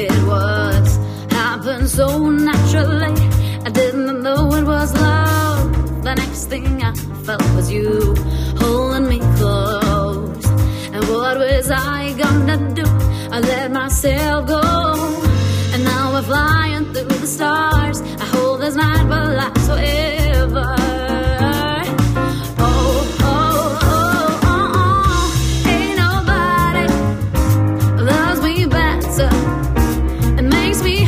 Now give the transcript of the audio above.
it was happened so naturally. I didn't know it was love. The next thing I felt was you holding me close. And what was I gonna do? I let myself go. And now we're flying through the stars. I hope this night will last forever. Ain't nobody loves me better. It makes me